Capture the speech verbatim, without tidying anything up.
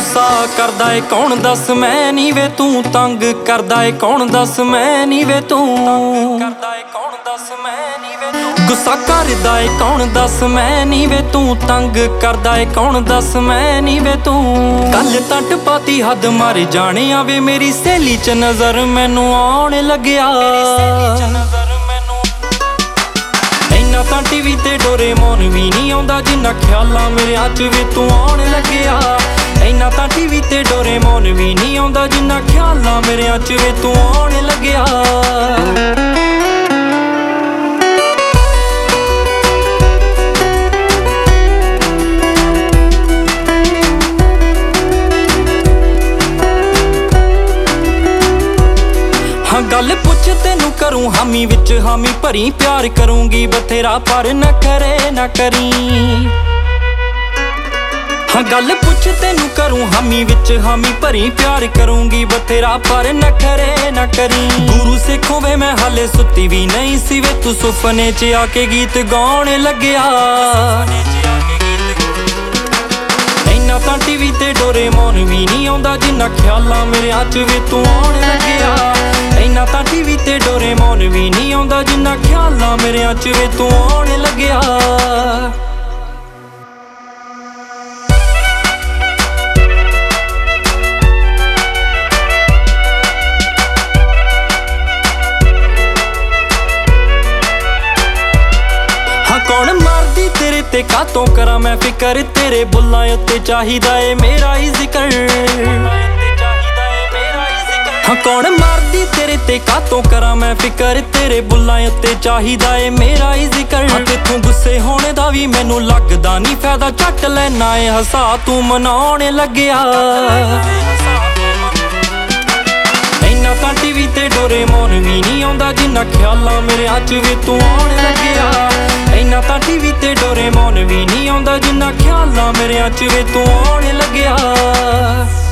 ਗੁੱਸਾ ਕਰਦਾ ਏ ਕੌਣ ਦੱਸ ਮੈਂ ਨੀ ਵੇ ਤੂੰ ਤੰਗ ਕਰਦਾ ਏ ਕੌਣ ਦੱਸ ਮੈਂ ਨੀ ਵੇ ਤੂੰ ਕਰਦਾ ਏ ਕੌਣ ਦੱਸ ਮੈਂ ਨੀ ਵੇ ਤੂੰ ਗੁੱਸਾ ਕਰਦਾ ਏ ਕੌਣ ਦੱਸ ਮੈਂ ਨੀ ਵੇ ਤੂੰ ਤੰਗ ਕਰਦਾ ਏ ਕੌਣ ਦੱਸ ਮੈਂ ਨੀ ਵੇ ਤੂੰ ਕੱਲ ਤਾਂ ਟਪਾਤੀ ਹੱਦ ਮਾਰ ਜਾਣਿਆ ਵੇ ਮੇਰੀ ਸਹੇਲੀ ਚ ਨਜ਼ਰ ਮੈਨੂੰ ਆਉਣ ਲੱਗਿਆ ਇੰਨਾ ਤਾਂ ਟੀਵੀ ਤੇ ਡੋਰੇਮੋਨ ਵੀ ਨਹੀਂ ਆਉਂਦਾ ਜਿੰਨਾ ਖਿਆਲਾਂ ਮੇਰਿਆਂ ਚ ਵੇ ਤੂੰ ਆਉਣ ਲੱਗਿਆ ਇੰਨਾ ਤਾਂ ਟੀਵੀ ਤੇ ਡੋਰੇਮੋਨ ਵੀ ਨਹੀਂ ਆਉਂਦਾ ਜਿੰਨਾ ਖਿਆਲਾਂ ਮੇਰਿਆਂ ਚ ਵੇ ਤੂੰ ਆਉਣ ਲੱਗਿਆ ਗੱਲ ਪੁੱਛ ਤੈਨੂੰ ਕਰੂੰ ਹਾਮੀ ਵਿੱਚ ਹਾਮੀ ਭਰੀ ਪਿਆਰ ਕਰੂੰਗੀ ਬਥੇਰਾ ਪਰ ਨਾ ਕਰੇ ਨਾ ਕਰੀ ਹਾਂ ਗੱਲ ਪੁੱਛ ਤੈਨੂੰ ਕਰੂੰ ਹਾਮੀ ਵਿੱਚ ਹਾਮੀ ਭਰੀ ਪਿਆਰ ਕਰੂੰਗੀ ਬਥੇਰਾ ਪਰ ਨਾ ਕਰੇ ਨਾ ਕਰੀ ਗੁਰੂ ਸਿੱਖੋਂ ਵੇ ਮੈਂ ਹਾਲੇ ਸੁੱਤੀ ਵੀ ਨਹੀਂ ਸੀ ਵੇ ਤੂੰ ਸੁਪਨੇ ਚ ਆ ਕੇ ਗੀਤ ਗਾਉਣ ਲੱਗਿਆ ਇੰਨਾ ਤਾਂ ਟੀਵੀ ਤੇ ਡੋਰੇਮੋਨ ਵੀ ਨਹੀਂ ਆਉਂਦਾ ਜਿੰਨਾ ਖਿਆਲਾਂ ਮੇਰਿਆਂ ਚ ਵੇ ਤੂੰ ਆਉਣ ਲੱਗਿਆ ਇੰਨਾ ਤਾਂ ਟੀਵੀ ਤੇ ਡੋਰੇਮੋਨ ਵੀ ਨਹੀਂ ਆਉਂਦਾ ਜਿੰਨਾ ਖਿਆਲਾਂ ਮੇਰਿਆਂ ਚ ਵੇ ਤੂੰ ਆਉਣ ਲੱਗਿਆ ਹਾਂ ਕੌਣ ਮਾਰਦੀ ਤੇਰੇ ਤੇ ਕਾਤੋਂ ਕਰਾਂ ਮੈਂ ਫਿਕਰ ਤੇਰੇ ਬੁੱਲਾਂ ਉੱਤੇ ਚਾਹੀਦਾ ਏ ਮੇਰਾ ਹੀ ਜ਼ਿਕਰ ਹਾਂ ਕੌਣ ਮਾਰਦੀ ਤੇਰੇ ਤੇ ਕਾਤੋਂ ਕਰਾਂ ਮੈਂ ਫਿਕਰ ਤੇਰੇ ਬੁੱਲਾਂ ਉੱਤੇ ਚਾਹੀਦਾ ਏ ਮੇਰਾ ਹੀ ਜ਼ਿਕਰ ਹਾਂ ਤੇਥੋਂ ਗੁੱਸੇ ਹੋਣੇ ਦਾ ਵੀ ਮੈਨੂੰ ਲੱਗਦਾ ਨਹੀਂ ਫਾਇਦਾ ਚੱਟ ਲੈਣਾ ਏ ਹਸਾ ਤੂੰ ਮਨਾਉਣ ਲੱਗਿਆ ਇੰਨਾ ਤਾਂ ਟੀਵੀ ਤੇ ਡੋਰੇਮੋਨ ਵੀ ਨਹੀਂ ਆਉਂਦਾ ਜਿੰਨਾ ਖਿਆਲਾਂ ਮੇਰਿਆਂ ਚ ਵੇ ਤੂੰ ਆਉਣ ਲੱਗਿਆ ਇੰਨਾ ਤਾਂ ਟੀਵੀ ਤੇ ਡੋਰੇਮੋਨ ਵੀ ਨਹੀਂ ਆਉਂਦਾ ਜਿੰਨਾ ਖਿਆਲਾਂ ਮੇਰਿਆਂ ਚ ਵੇ ਤੂੰ ਆਉਣ ਲੱਗਿਆ